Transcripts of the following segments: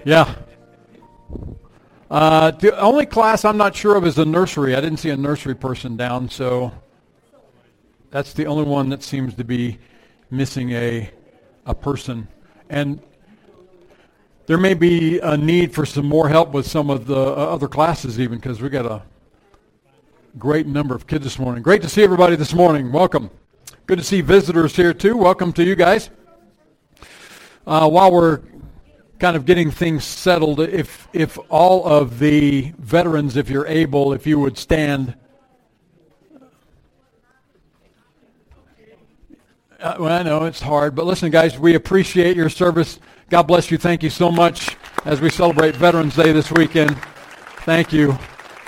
Yeah. The only class I'm not sure of is the nursery. I didn't see a nursery person down, so that's the only one that seems to be missing a person. And there may be a need for some more help with some of the other classes even, because we got a great number of kids this morning. Great to see everybody this morning. Welcome. Good to see visitors here too. Welcome to you guys. While we're kind of getting things settled, if all of the veterans, if you're able, if you would stand. Well, I know it's hard, but listen, guys, we appreciate your service. God bless you. Thank you so much as we celebrate Veterans Day this weekend. Thank you.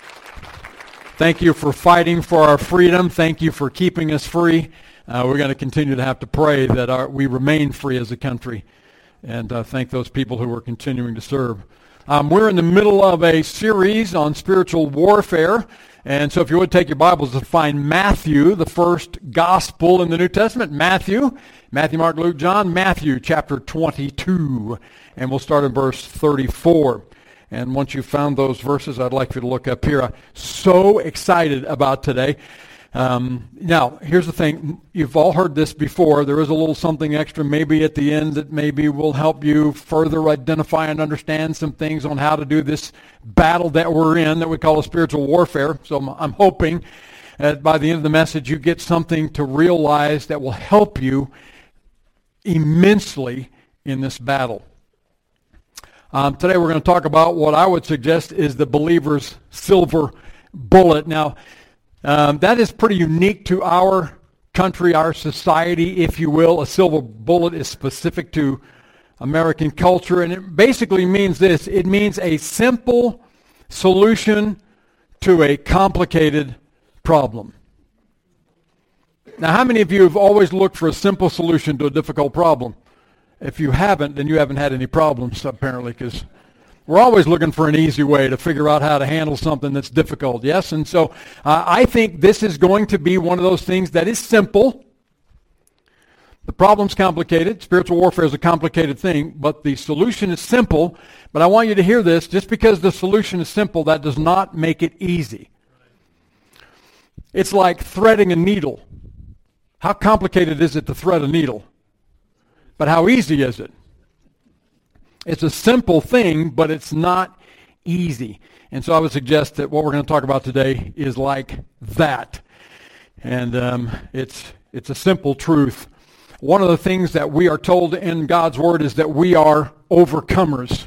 Thank you for fighting for our freedom. Thank you for keeping us free. We're going to continue to have to pray that we remain free as a country. And thank those people who are continuing to serve. We're in the middle of a series on spiritual warfare. And so if you would take your Bibles to find Matthew, the first gospel in the New Testament. Matthew, Mark, Luke, John. Matthew chapter 22. And we'll start in verse 34. And once you've found those verses, I'd like you to look up here. I'm so excited about today. Now, here's the thing. You've all heard this before. There is a little something extra maybe at the end that maybe will help you further identify and understand some things on how to do this battle that we're in that we call a spiritual warfare. So I'm hoping that by the end of the message you get something to realize that will help you immensely in this battle. Today we're going to talk about what I would suggest is the believer's silver bullet. Now, that is pretty unique to our country, our society, if you will. A silver bullet is specific to American culture, and it basically means this. It means a simple solution to a complicated problem. Now, how many of you have always looked for a simple solution to a difficult problem? If you haven't, then you haven't had any problems, apparently, because we're always looking for an easy way to figure out how to handle something that's difficult, yes? And so I think this is going to be one of those things that is simple. The problem's complicated. Spiritual warfare is a complicated thing, but the solution is simple. But I want you to hear this. Just because the solution is simple, that does not make it easy. It's like threading a needle. How complicated is it to thread a needle? But how easy is it? It's a simple thing, but it's not easy. And so I would suggest that what we're going to talk about today is like that. And it's a simple truth. One of the things that we are told in God's Word is that we are overcomers.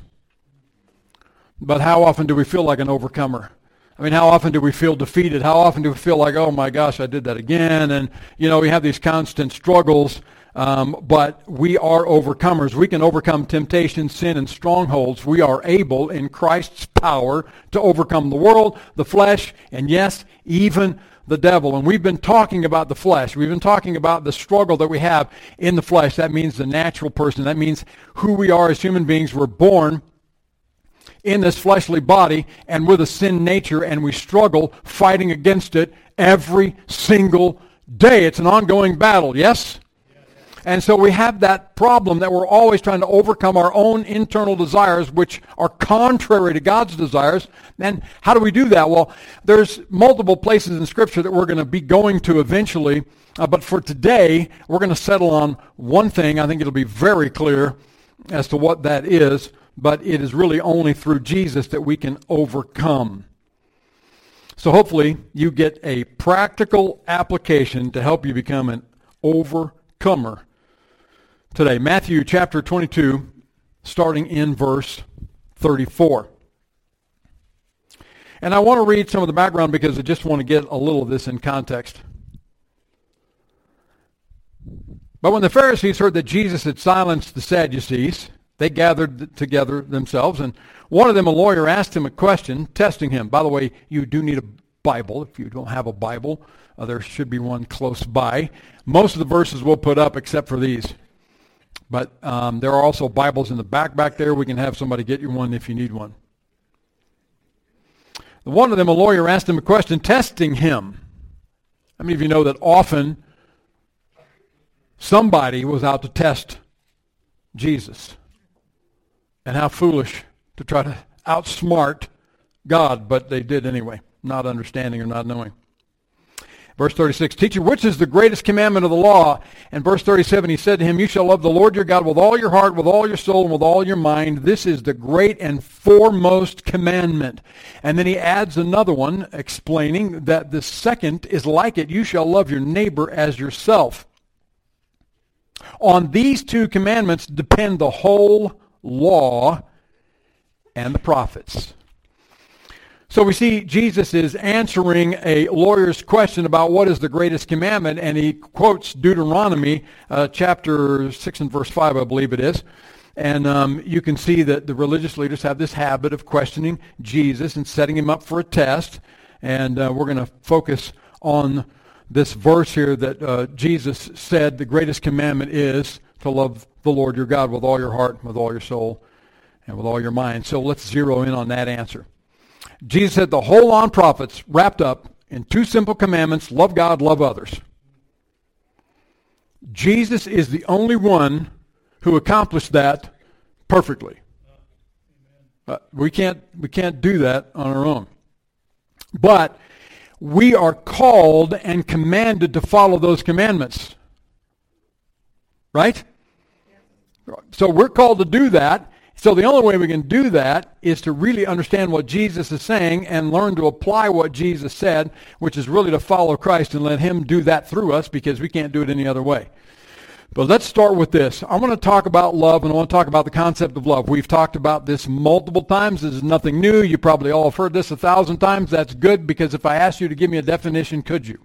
But how often do we feel like an overcomer? I mean, how often do we feel defeated? How often do we feel like, oh my gosh, I did that again? And, we have these constant struggles. But we are overcomers. We can overcome temptation, sin, and strongholds. We are able, in Christ's power, to overcome the world, the flesh, and yes, even the devil. And we've been talking about the flesh. We've been talking about the struggle that we have in the flesh. That means the natural person. That means who we are as human beings. We're born in this fleshly body and with a sin nature, and we struggle fighting against it every single day. It's an ongoing battle, yes? And so we have that problem that we're always trying to overcome our own internal desires, which are contrary to God's desires. And how do we do that? Well, there's multiple places in Scripture that we're going to be going to eventually. But for today, we're going to settle on one thing. I think it'll be very clear as to what that is. But it is really only through Jesus that we can overcome. So hopefully you get a practical application to help you become an overcomer today. Matthew chapter 22, starting in verse 34. And I want to read some of the background because I just want to get a little of this in context. But when the Pharisees heard that Jesus had silenced the Sadducees, they gathered together themselves, and one of them, a lawyer, asked him a question, testing him. By the way, you do need a Bible. If you don't have a Bible, there should be one close by. Most of the verses we'll put up except for these. But there are also Bibles in the back there. We can have somebody get you one if you need one. One of them, a lawyer, asked him a question, testing him. How many of you know that often somebody was out to test Jesus? And how foolish to try to outsmart God, but they did anyway, not understanding or not knowing. Verse 36, teacher, which is the greatest commandment of the law? And verse 37, he said to him, you shall love the Lord your God with all your heart, with all your soul, and with all your mind. This is the great and foremost commandment. And then he adds another one, explaining that the second is like it. You shall love your neighbor as yourself. On these two commandments depend the whole law and the prophets. So we see Jesus is answering a lawyer's question about what is the greatest commandment, and he quotes Deuteronomy chapter 6 and verse 5, I believe it is. And you can see that the religious leaders have this habit of questioning Jesus and setting him up for a test. And we're going to focus on this verse here that Jesus said the greatest commandment is to love the Lord your God with all your heart, with all your soul, and with all your mind. So let's zero in on that answer. Jesus said the whole law and prophets wrapped up in two simple commandments: love God, love others. Jesus is the only one who accomplished that perfectly. We can't do that on our own. But we are called and commanded to follow those commandments. Right? So we're called to do that. So the only way we can do that is to really understand what Jesus is saying and learn to apply what Jesus said, which is really to follow Christ and let him do that through us, because we can't do it any other way. But let's start with this. I want to talk about love, and I want to talk about the concept of love. We've talked about this multiple times. This is nothing new. You probably all have heard this 1,000 times. That's good, because if I asked you to give me a definition, could you?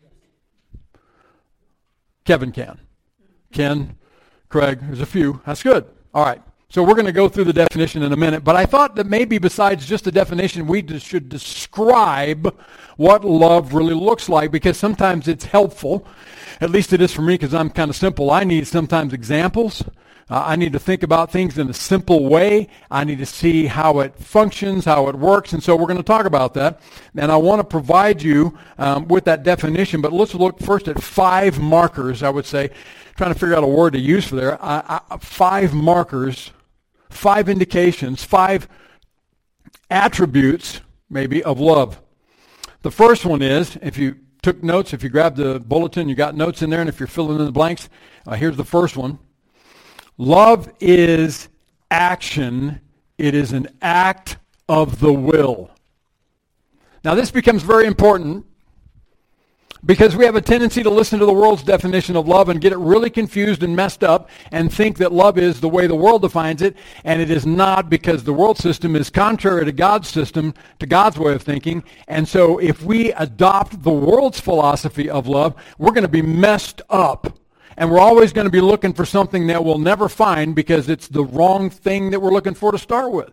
Kevin can. Ken, Craig, there's a few. That's good. All right. So we're going to go through the definition in a minute, but I thought that maybe besides just the definition, we should describe what love really looks like, because sometimes it's helpful. At least it is for me, because I'm kind of simple. I need sometimes examples. I need to think about things in a simple way. I need to see how it functions, how it works, and so we're going to talk about that. And I want to provide you with that definition, but let's look first at 5 markers, I would say. Trying to figure out a word to use for there. 5 markers, 5 indications, 5 attributes, maybe, of love. The first one is, if you took notes, if you grabbed the bulletin, you got notes in there, and if you're filling in the blanks, here's the first one. Love is action. It is an act of the will. Now this becomes very important, because we have a tendency to listen to the world's definition of love and get it really confused and messed up and think that love is the way the world defines it, and it is not, because the world system is contrary to God's system, to God's way of thinking. And so if we adopt the world's philosophy of love, we're going to be messed up. And we're always going to be looking for something that we'll never find, because it's the wrong thing that we're looking for to start with.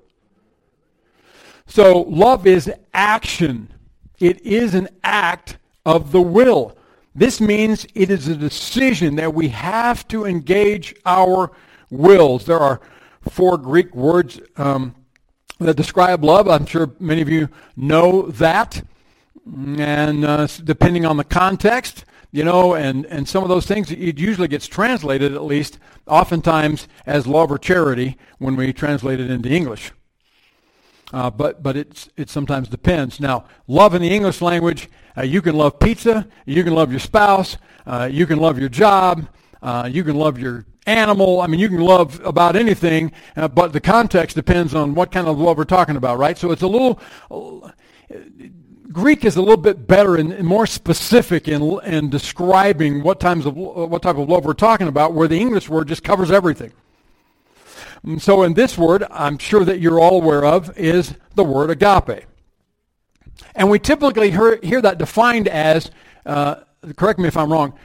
So love is action. It is an act of the will. This means it is a decision that we have to engage our wills. There are 4 Greek words that describe love. I'm sure many of you know that. And depending on the context, and some of those things, it usually gets translated, at least, oftentimes as love or charity when we translate it into English. But it sometimes depends. Now, love in the English language, you can love pizza, you can love your spouse, you can love your job, you can love your animal. I mean, you can love about anything, but the context depends on what kind of love we're talking about, right? So it's a little... Greek is a little bit better and more specific in describing what type of love we're talking about, where the English word just covers everything. So in this word, I'm sure that you're all aware of, is the word agape. And we typically hear that defined as, correct me if I'm wrong,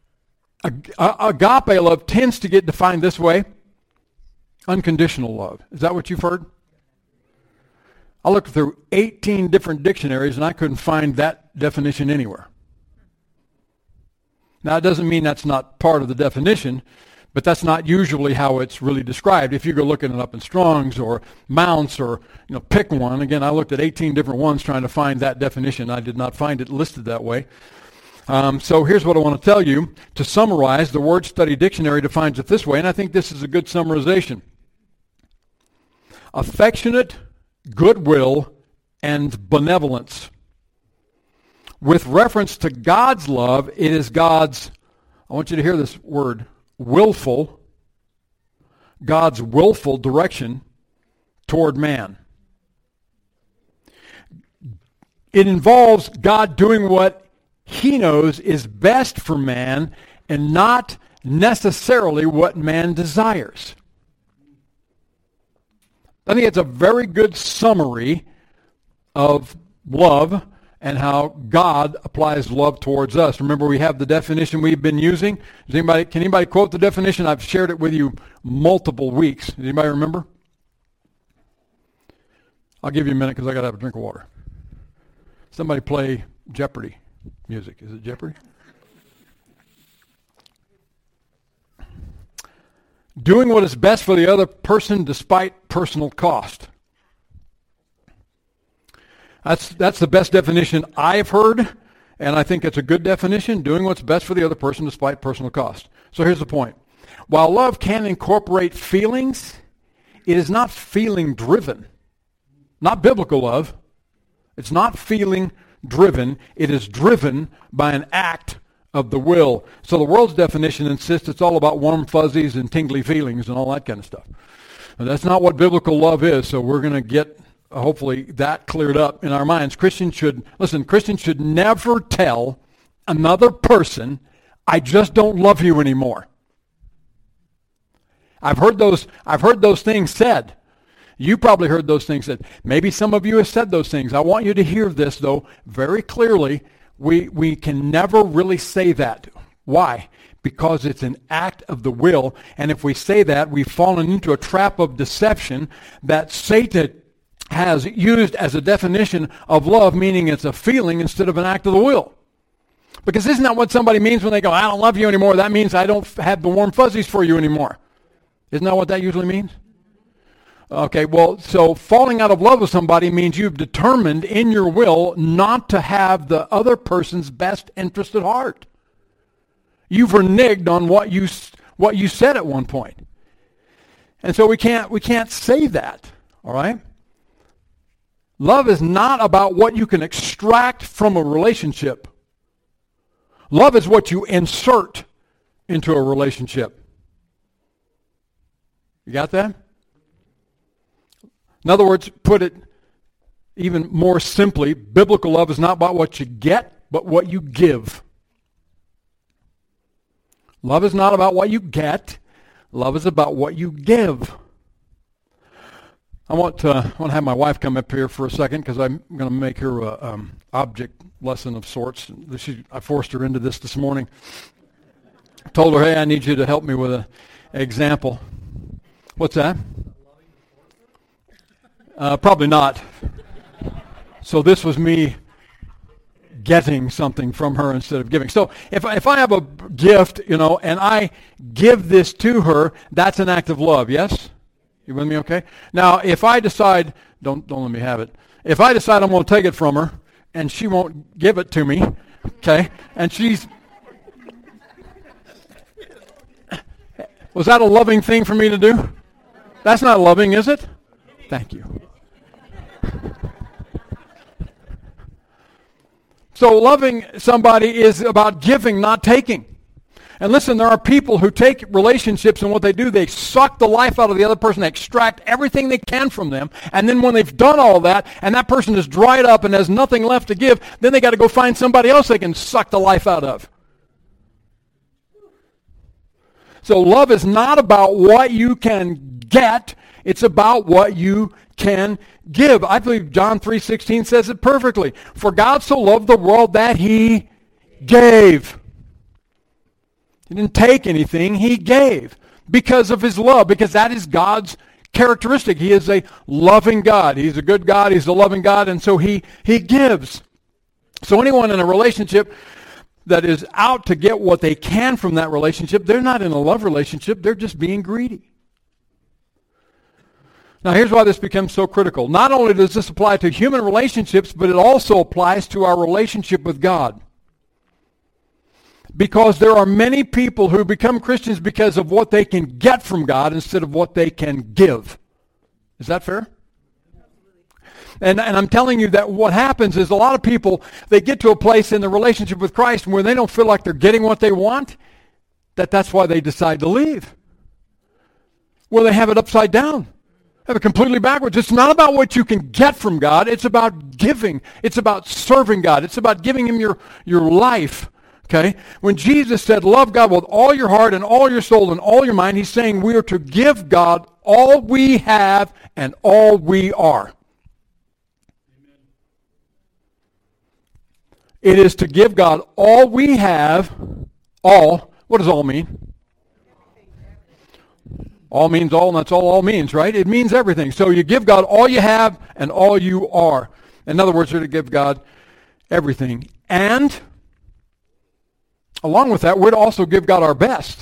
agape love tends to get defined this way: unconditional love. Is that what you've heard? I looked through 18 different dictionaries and I couldn't find that definition anywhere. Now, it doesn't mean that's not part of the definition, but that's not usually how it's really described. If you go looking it up in Strong's or Mounce or, pick one. Again, I looked at 18 different ones trying to find that definition. I did not find it listed that way. So here's what I want to tell you. To summarize, the Word Study Dictionary defines it this way, and I think this is a good summarization. affectionate goodwill and benevolence. With reference to God's love, it is God's, I want you to hear this word, willful, God's willful direction toward man. It involves God doing what he knows is best for man and not necessarily what man desires. I think it's a very good summary of love and how God applies love towards us. Remember, we have the definition we've been using. Can anybody quote the definition? I've shared it with you multiple weeks. Does anybody remember? I'll give you a minute because I got to have a drink of water. Somebody play Jeopardy music. Is it Jeopardy? Doing what is best for the other person despite personal cost. That's the best definition I've heard, and I think it's a good definition, doing what's best for the other person despite personal cost. So here's the point. While love can incorporate feelings, it is not feeling driven. Not biblical love. It's not feeling driven. It is driven by an act of the will. So the world's definition insists it's all about warm fuzzies and tingly feelings and all that kind of stuff. And that's not what biblical love is, so we're going to get hopefully that cleared up in our minds. Christians should never tell another person, I just don't love you anymore. I've heard those things said. You probably heard those things said. Maybe some of you have said those things. I want you to hear this, though, very clearly. We can never really say that. Why? Because it's an act of the will, and if we say that, we've fallen into a trap of deception that Satan has used as a definition of love, meaning it's a feeling instead of an act of the will. Because isn't that what somebody means when they go, I don't love you anymore? That means I don't have the warm fuzzies for you anymore. Isn't that what that usually means? Okay, well, so falling out of love with somebody means you've determined in your will not to have the other person's best interest at heart. You've reneged on what you said at one point. And so we can't say that, all right? Love is not about what you can extract from a relationship. Love is what you insert into a relationship. You got that? In other words, put it even more simply, biblical love is not about what you get, but what you give. Love is not about what you get. Love is about what you give. I want to have my wife come up here for a second because I'm going to make her an object lesson of sorts. I forced her into this morning. I told her, hey, I need you to help me with an example. What's that? Probably not. So this was me getting something from her instead of giving. So if I have a gift, and I give this to her, that's an act of love, yes? You with me okay? Now, if I decide, don't let me have it. If I decide I'm going to take it from her and she won't give it to me, okay, and was that a loving thing for me to do? That's not loving, is it? Thank you. So loving somebody is about giving, not taking. And listen, there are people who take relationships and what they do, they suck the life out of the other person, they extract everything they can from them, and then when they've done all that, and that person is dried up and has nothing left to give, then they got to go find somebody else they can suck the life out of. So love is not about what you can get, it's about what you can give. I believe John 3:16 says it perfectly. For God so loved the world that he gave. He didn't take anything, he gave because of his love, because that is God's characteristic. He is a loving God. He's a good God, he's a loving God, and so he gives. So anyone in a relationship that is out to get what they can from that relationship, they're not in a love relationship, they're just being greedy. Now here's why this becomes so critical. Not only does this apply to human relationships, but it also applies to our relationship with God. Because there are many people who become Christians because of what they can get from God instead of what they can give. Is that fair? And I'm telling you that what happens is a lot of people, they get to a place in the relationship with Christ where they don't feel like they're getting what they want, that's why they decide to leave. Well, they have it upside down. Have it completely backwards. It's not about what you can get from God. It's about giving. It's about serving God. It's about giving him your life. Okay? When Jesus said, love God with all your heart and all your soul and all your mind, he's saying we are to give God all we have and all we are. It is to give God all we have, all. What does all mean? All means all, and that's all means, right? It means everything. So you give God all you have and all you are. In other words, you're to give God everything. And along with that, we're to also give God our best.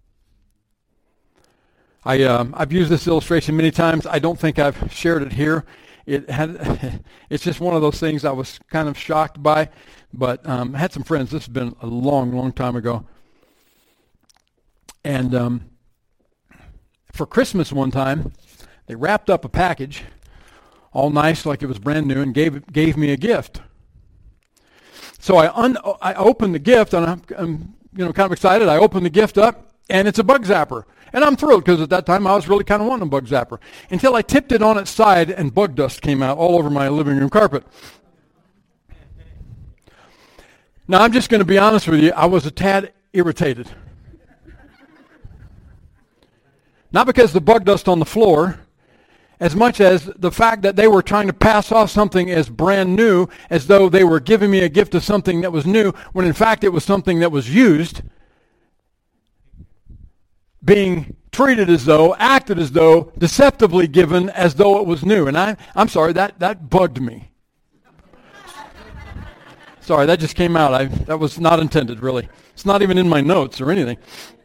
I've used this illustration many times. I don't think I've shared it here. It's just one of those things I was kind of shocked by. But I had some friends. This has been a long, long time ago. And for Christmas one time, they wrapped up a package, all nice like it was brand new, and gave me a gift. So I opened the gift, and I'm kind of excited. I opened the gift up, and it's a bug zapper. And I'm thrilled because at that time I was really kind of wanting a bug zapper. Until I tipped it on its side, and bug dust came out all over my living room carpet. Now, I'm just going to be honest with you. I was a tad irritated. Not because the bug dust on the floor, as much as the fact that they were trying to pass off something as brand new, as though they were giving me a gift of something that was new, when in fact it was something that was used, being treated as though, acted as though, deceptively given as though it was new. And I'm sorry, that bugged me. Sorry, that just came out. That was not intended, really. It's not even in my notes or anything.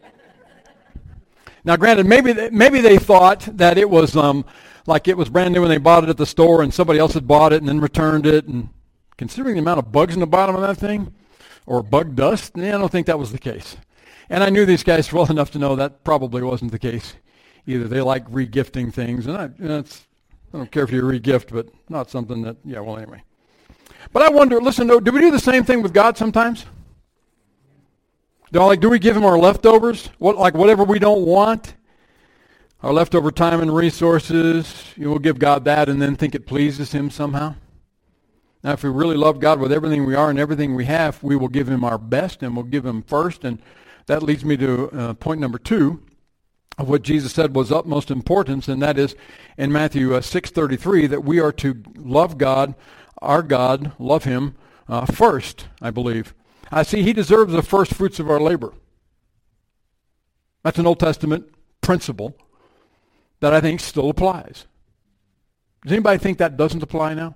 Now, granted, maybe they thought that it was like it was brand new when they bought it at the store and somebody else had bought it and then returned it. And considering the amount of bugs in the bottom of that thing, or bug dust, I don't think that was the case. And I knew these guys well enough to know that probably wasn't the case either. They like re-gifting things, and I don't care if you re-gift, but not something that, anyway. But I wonder, listen, do we do the same thing with God sometimes? Do we give him our leftovers? Whatever we don't want? Our leftover time and resources, we'll give God that and then think it pleases him somehow? Now, if we really love God with everything we are and everything we have, we will give him our best and we'll give him first. And that leads me to point number 2 of what Jesus said was utmost importance, and that is in Matthew 6:33, that we are to love God, our God, love him first, I believe. I see he deserves the first fruits of our labor. That's an Old Testament principle that I think still applies. Does anybody think that doesn't apply now?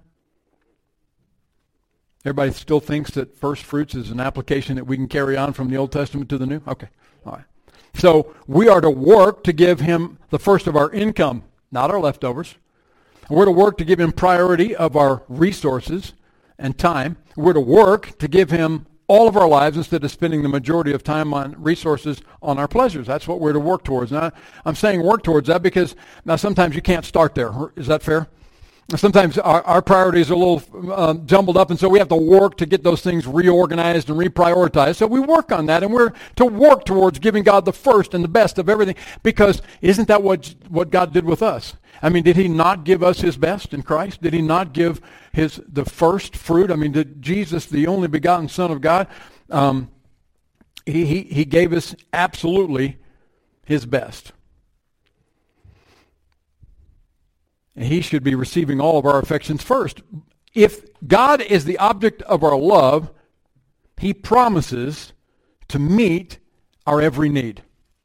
Everybody still thinks that first fruits is an application that we can carry on from the Old Testament to the New? Okay, all right. So we are to work to give him the first of our income, not our leftovers. We're to work to give him priority of our resources and time. We're to work to give him all of our lives instead of spending the majority of time on resources on our pleasures. That's what we're to work towards. Now, I'm saying work towards that because now sometimes you can't start there. Is that fair? Sometimes our priorities are a little jumbled up, and so we have to work to get those things reorganized and reprioritized. So we work on that, and we're to work towards giving God the first and the best of everything, because isn't that what God did with us? I mean, did he not give us his best in Christ? Did he not give the first fruit? I mean, did Jesus, the only begotten Son of God, he gave us absolutely his best. And he should be receiving all of our affections first. If God is the object of our love, he promises to meet our every need.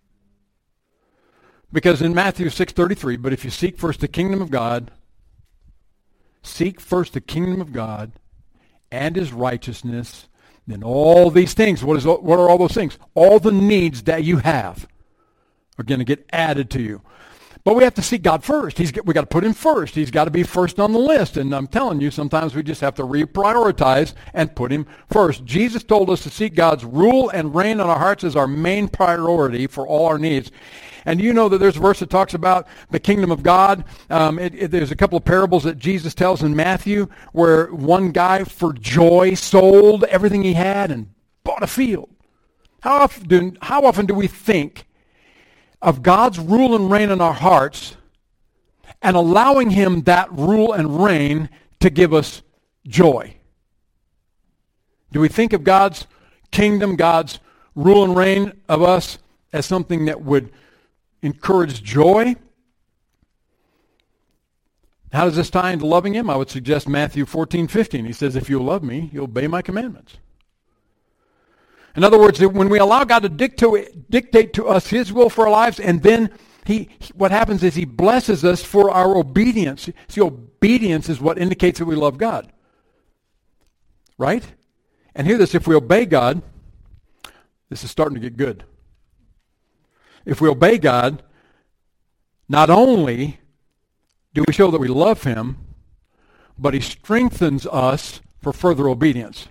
Because in Matthew 6:33, but if you seek first the kingdom of God, and his righteousness, then all these things, what are all those things? All the needs that you have are going to get added to you. But we have to seek God first. We got to put him first. He's got to be first on the list. And I'm telling you, sometimes we just have to reprioritize and put him first. Jesus told us to seek God's rule and reign in our hearts as our main priority for all our needs. And you know that there's a verse that talks about the kingdom of God. There's a couple of parables that Jesus tells in Matthew where one guy for joy sold everything he had and bought a field. How often do we think of God's rule and reign in our hearts and allowing him that rule and reign to give us joy? Do we think of God's kingdom, God's rule and reign of us as something that would encourage joy? How does this tie into loving him? I would suggest Matthew 14:15. He says, if you love me, you'll obey my commandments. In other words, when we allow God to dictate to us his will for our lives, and then what happens is he blesses us for our obedience. See, obedience is what indicates that we love God. Right? And hear this, if we obey God, this is starting to get good. If we obey God, not only do we show that we love him, but he strengthens us for further obedience.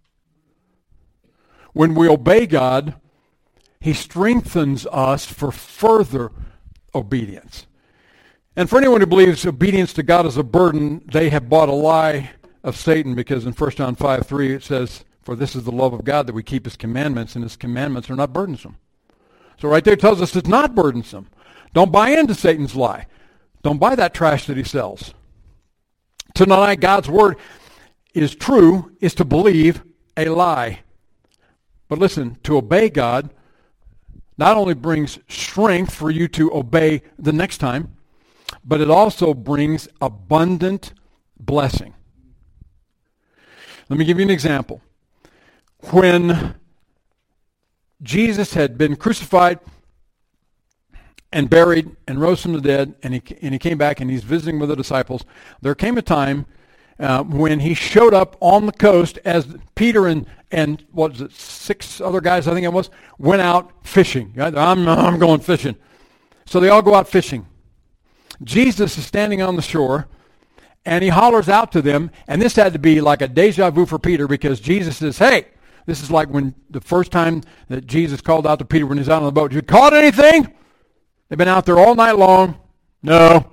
When we obey God, he strengthens us for further obedience. And for anyone who believes obedience to God is a burden, they have bought a lie of Satan, because in 1 John 5:3 it says, for this is the love of God, that we keep his commandments, and his commandments are not burdensome. So right there it tells us it's not burdensome. Don't buy into Satan's lie. Don't buy that trash that he sells. To deny God's word is true is to believe a lie. But listen, to obey God not only brings strength for you to obey the next time, but it also brings abundant blessing. Let me give you an example. When Jesus had been crucified and buried and rose from the dead, and he came back and he's visiting with the disciples, there came a time when he showed up on the coast as Peter and what was it, 6 other guys, I think it was, went out fishing. I'm going fishing. So they all go out fishing. Jesus is standing on the shore, and he hollers out to them, and this had to be like a deja vu for Peter, because Jesus says, hey, this is like when the first time that Jesus called out to Peter when he's out on the boat, you caught anything? They've been out there all night long. No.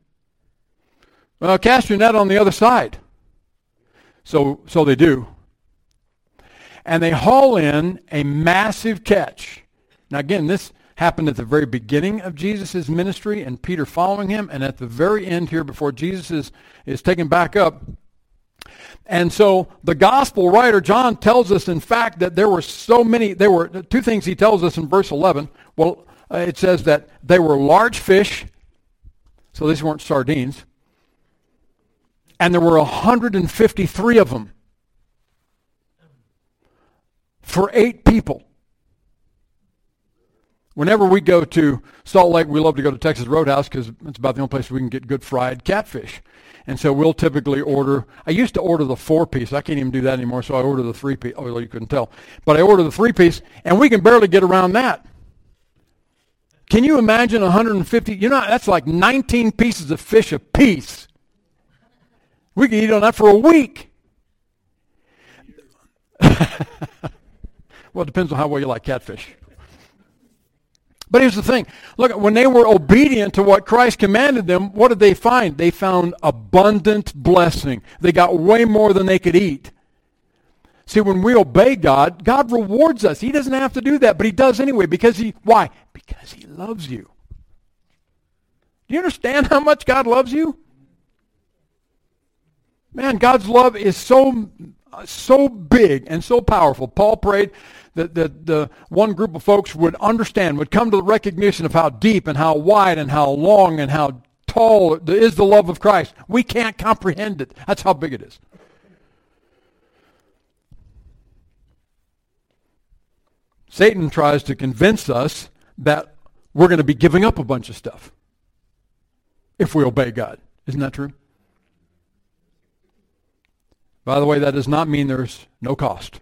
Well, cast your net on the other side. So they do. And they haul in a massive catch. Now again, this happened at the very beginning of Jesus' ministry and Peter following him, and at the very end here before Jesus is taken back up. And so the gospel writer John tells us, in fact, that there were two things he tells us in verse 11. Well, it says that they were large fish, so these weren't sardines, and there were 153 of them for 8 people. Whenever we go to Salt Lake, we love to go to Texas Roadhouse because it's about the only place we can get good fried catfish. And so we'll typically order, I used to order the 4-piece. I can't even do that anymore, so I order the 3-piece. Oh, well, you couldn't tell. But I order the 3-piece, and we can barely get around that. Can you imagine 150? That's like 19 pieces of fish a piece. We can eat on that for a week. Well, it depends on how well you like catfish. But here's the thing. Look, when they were obedient to what Christ commanded them, what did they find? They found abundant blessing. They got way more than they could eat. See, when we obey God, God rewards us. He doesn't have to do that, but he does anyway. Why? Because he loves you. Do you understand how much God loves you? Man, God's love is so big and so powerful. Paul prayed that the one group of folks would understand, would come to the recognition of how deep and how wide and how long and how tall is the love of Christ. We can't comprehend it. That's how big it is. Satan tries to convince us that we're going to be giving up a bunch of stuff if we obey God. Isn't that true? By the way, that does not mean there's no cost.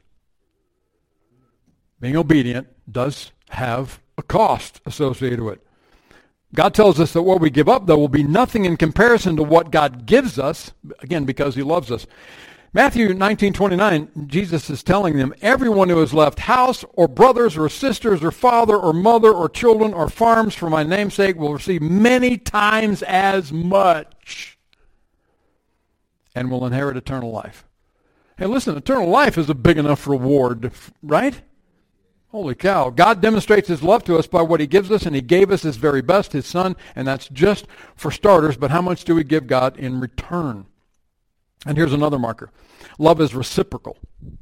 Being obedient does have a cost associated with it. God tells us that what we give up, though, will be nothing in comparison to what God gives us, again, because he loves us. Matthew 19:29, Jesus is telling them, everyone who has left house or brothers or sisters or father or mother or children or farms for my name's sake will receive many times as much and will inherit eternal life. Hey, listen, eternal life is a big enough reward, right? Holy cow. God demonstrates his love to us by what he gives us, and he gave us his very best, his son, and that's just for starters, but how much do we give God in return? And here's another marker. Love is reciprocal.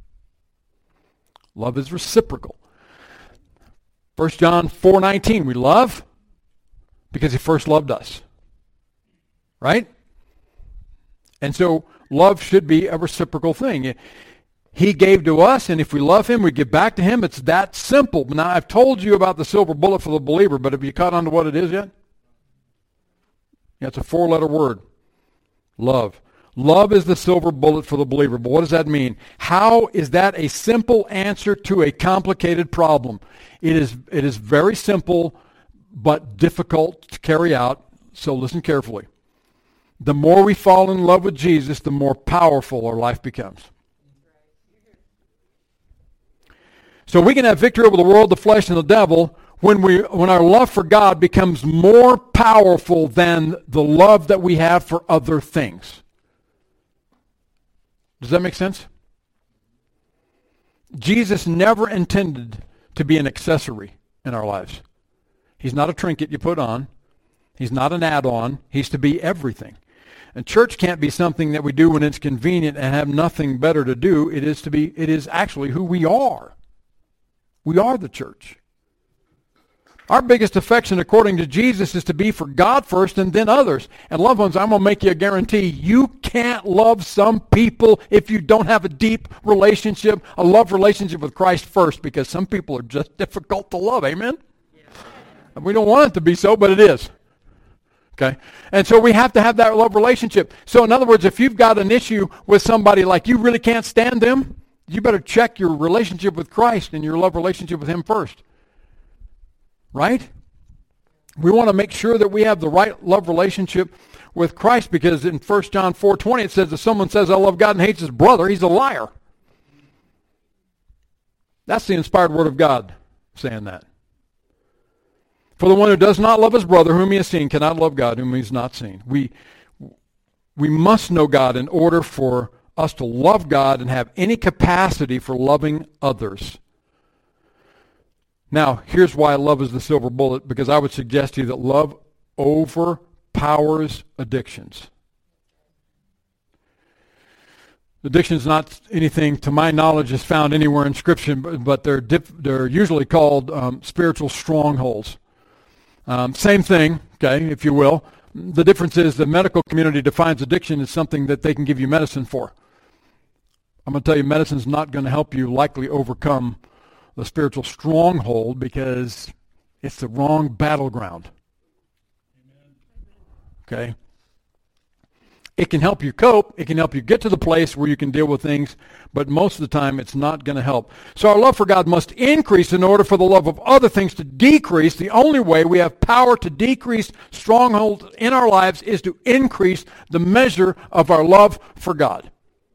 Love is reciprocal. 1 John 4:19, we love because he first loved us. Right? And so love should be a reciprocal thing. He gave to us, and if we love him, we give back to him. It's that simple. Now, I've told you about the silver bullet for the believer, but have you caught on to what it is yet? Yeah, it's a 4-letter word. Love. Love is the silver bullet for the believer. But what does that mean? How is that a simple answer to a complicated problem? It is very simple, but difficult to carry out, so listen carefully. The more we fall in love with Jesus, the more powerful our life becomes. So we can have victory over the world, the flesh, and the devil when our love for God becomes more powerful than the love that we have for other things. Does that make sense? Jesus never intended to be an accessory in our lives. He's not a trinket you put on. He's not an add-on. He's to be everything. And church can't be something that we do when it's convenient and have nothing better to do. It is actually who we are. We are the church. Our biggest affection, according to Jesus, is to be for God first and then others. And loved ones, I'm going to make you a guarantee. You can't love some people if you don't have a deep relationship, a love relationship with Christ first, because some people are just difficult to love. Amen? Yeah. We don't want it to be so, but it is. Okay? And so we have to have that love relationship. So in other words, if you've got an issue with somebody like you really can't stand them, you better check your relationship with Christ and your love relationship with him first. Right? We want to make sure that we have the right love relationship with Christ, because in 1 John 4:20 it says if someone says I love God and hates his brother, he's a liar. That's the inspired word of God saying that. For the one who does not love his brother whom he has seen cannot love God whom he has not seen. We must know God in order for us to love God and have any capacity for loving others. Now, here's why love is the silver bullet, because I would suggest to you that love overpowers addictions. Addiction is not anything, to my knowledge, is found anywhere in Scripture, but they're usually called spiritual strongholds. Same thing, okay, if you will. The difference is the medical community defines addiction as something that they can give you medicine for. I'm going to tell you, medicine's not going to help you likely overcome the spiritual stronghold, because it's the wrong battleground. Okay? It can help you cope. It can help you get to the place where you can deal with things, but most of the time it's not going to help. So our love for God must increase in order for the love of other things to decrease. The only way we have power to decrease strongholds in our lives is to increase the measure of our love for God.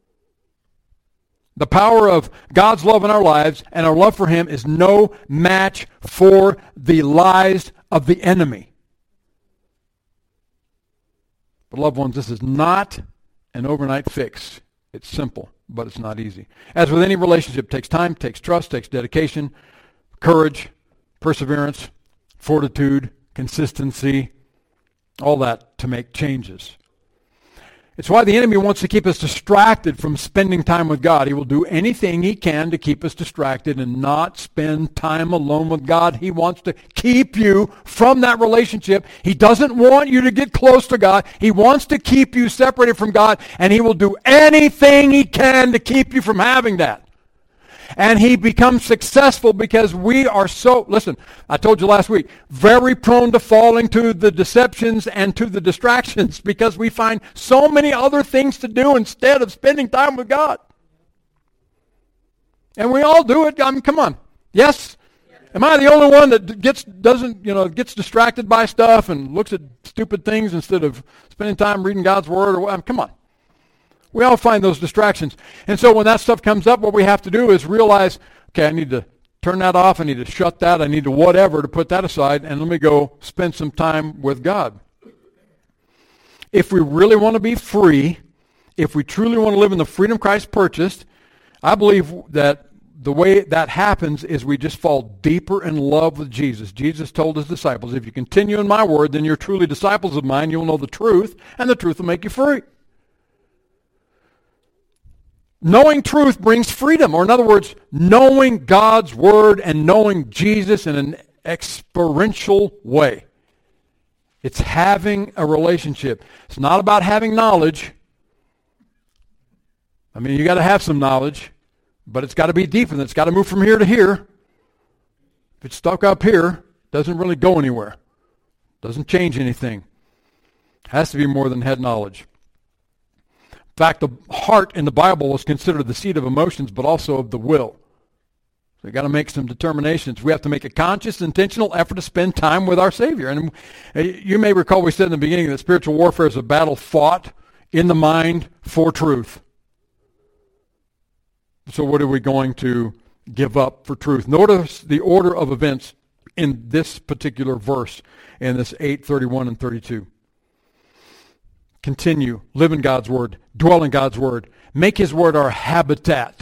The power of God's love in our lives and our love for him is no match for the lies of the enemy. But loved ones, this is not an overnight fix. It's simple, but it's not easy. As with any relationship, it takes time, takes trust, takes dedication, courage, perseverance, fortitude, consistency, all that to make changes. It's why the enemy wants to keep us distracted from spending time with God. He will do anything he can to keep us distracted and not spend time alone with God. He wants to keep you from that relationship. He doesn't want you to get close to God. He wants to keep you separated from God, and he will do anything he can to keep you from having that. And he becomes successful because we are so, listen, I told you last week, very prone to falling to the deceptions and to the distractions because we find so many other things to do instead of spending time with God. And we all do it. I mean, come on. Yes? Am I the only one that gets distracted by stuff and looks at stupid things instead of spending time reading God's Word? Come on. We all find those distractions. And so when that stuff comes up, what we have to do is realize, okay, I need to turn that off. I need to shut that. I need to whatever to put that aside, and let me go spend some time with God. If we really want to be free, if we truly want to live in the freedom Christ purchased, I believe that the way that happens is we just fall deeper in love with Jesus. Jesus told his disciples, if you continue in my word, then you're truly disciples of mine. You'll know the truth, and the truth will make you free. Knowing truth brings freedom, or in other words, knowing God's word and knowing Jesus in an experiential way. It's having a relationship. It's not about having knowledge. I mean, you got to have some knowledge, but it's got to be deep, and it's got to move from here to here. If it's stuck up here, it doesn't really go anywhere. It doesn't change anything. It has to be more than head knowledge. In fact, the heart in the Bible was considered the seat of emotions, but also of the will. So we've got to make some determinations. We have to make a conscious, intentional effort to spend time with our Savior. And you may recall we said in the beginning that spiritual warfare is a battle fought in the mind for truth. So what are we going to give up for truth? Notice the order of events in this particular verse, in this 8:31 and 32. Continue, live in God's word, dwell in God's word, make his word our habitat.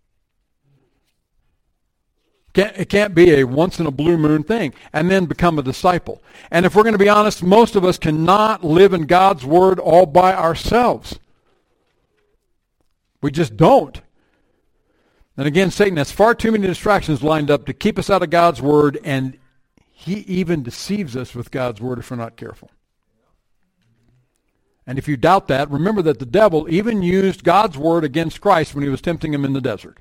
It can't be a once-in-a-blue-moon thing, and then become a disciple. And if we're going to be honest, most of us cannot live in God's word all by ourselves. We just don't. And again, Satan has far too many distractions lined up to keep us out of God's word, and he even deceives us with God's word if we're not careful. And if you doubt that, remember that the devil even used God's word against Christ when he was tempting him in the desert.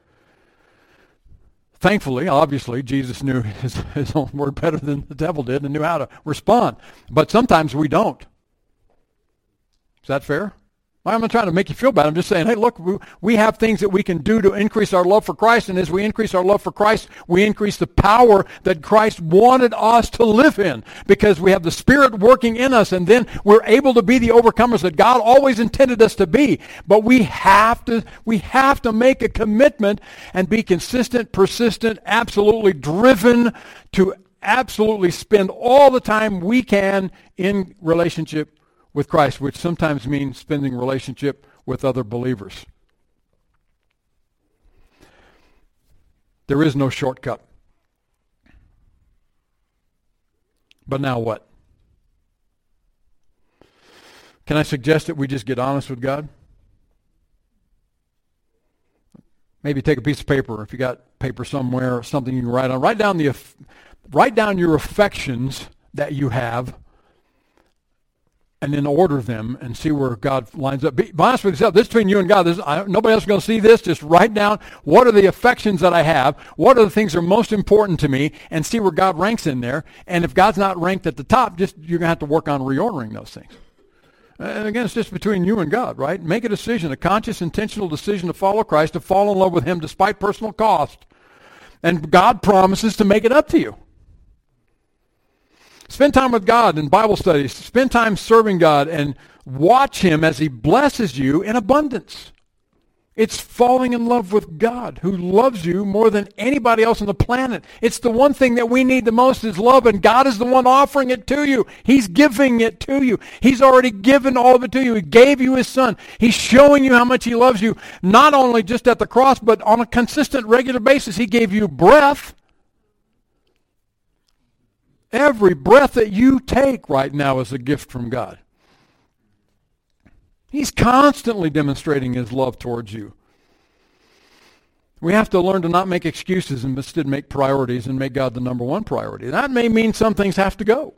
Thankfully, obviously, Jesus knew his own word better than the devil did and knew how to respond. But sometimes we don't. Is that fair? I'm not trying to make you feel bad. I'm just saying, hey, look, we have things that we can do to increase our love for Christ, and as we increase our love for Christ, we increase the power that Christ wanted us to live in, because we have the Spirit working in us, and then we're able to be the overcomers that God always intended us to be. But we have to make a commitment and be consistent, persistent, absolutely driven to absolutely spend all the time we can in relationship with Christ, which sometimes means spending relationship with other believers. There is no shortcut. But now what? Can I suggest that we just get honest with God? Maybe take a piece of paper, if you got paper somewhere or something you can write on. Write down your affections that you have, and then order them and see where God lines up. Be honest with yourself. This is between you and God. Nobody else is going to see this. Just write down, what are the affections that I have? What are the things that are most important to me? And see where God ranks in there. And if God's not ranked at the top, you're going to have to work on reordering those things. And again, it's just between you and God, right? Make a decision, a conscious, intentional decision to follow Christ, to fall in love with him despite personal cost. And God promises to make it up to you. Spend time with God in Bible studies. Spend time serving God and watch him as he blesses you in abundance. It's falling in love with God, who loves you more than anybody else on the planet. It's the one thing that we need the most is love, and God is the one offering it to you. He's giving it to you. He's already given all of it to you. He gave you his son. He's showing you how much he loves you, not only just at the cross, but on a consistent, regular basis. He gave you breath. Every breath that you take right now is a gift from God. He's constantly demonstrating his love towards you. We have to learn to not make excuses and instead make priorities and make God the number one priority. That may mean some things have to go.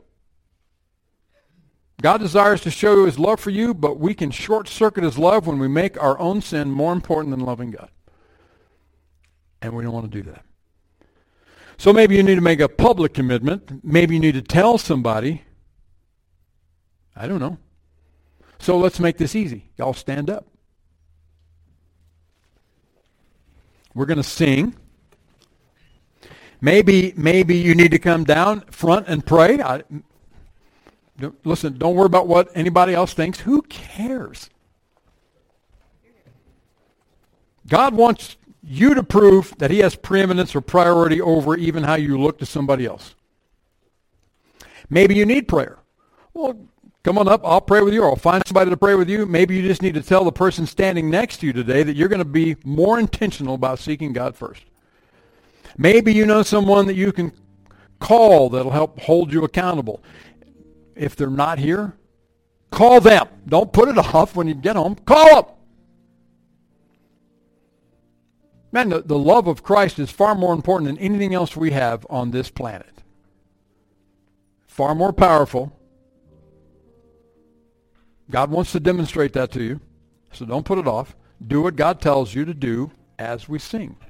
God desires to show his love for you, but we can short-circuit his love when we make our own sin more important than loving God. And we don't want to do that. So maybe you need to make a public commitment. Maybe you need to tell somebody. I don't know. So let's make this easy. Y'all stand up. We're going to sing. Maybe you need to come down front and pray. Listen, don't worry about what anybody else thinks. Who cares? God wants you to prove that he has preeminence or priority over even how you look to somebody else. Maybe you need prayer. Well, come on up. I'll pray with you, or I'll find somebody to pray with you. Maybe you just need to tell the person standing next to you today that you're going to be more intentional about seeking God first. Maybe you know someone that you can call that'll help hold you accountable. If they're not here, call them. Don't put it off when you get home. Call them. Man, the love of Christ is far more important than anything else we have on this planet. Far more powerful. God wants to demonstrate that to you, so don't put it off. Do what God tells you to do as we sing.